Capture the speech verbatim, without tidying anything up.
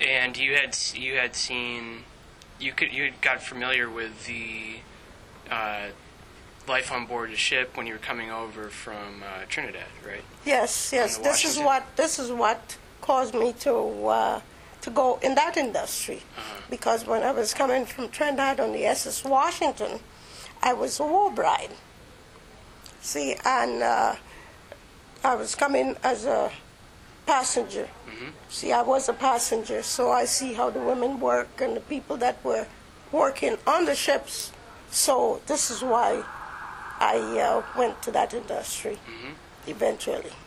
And you had you had seen, you could you had got familiar with the uh, life on board the ship when you were coming over from uh, Trinidad, right? Yes, yes. the This is Washington? what this is what caused me to uh, to go in that industry, Uh-huh. because when I was coming from Trinidad on the S S Washington, I was a war bride. See, and uh, I was coming as a passenger. Mhm. See, I was a passenger, so I see how the women work and the people that were working on the ships. So this is why I uh, went to that industry Mhm. eventually.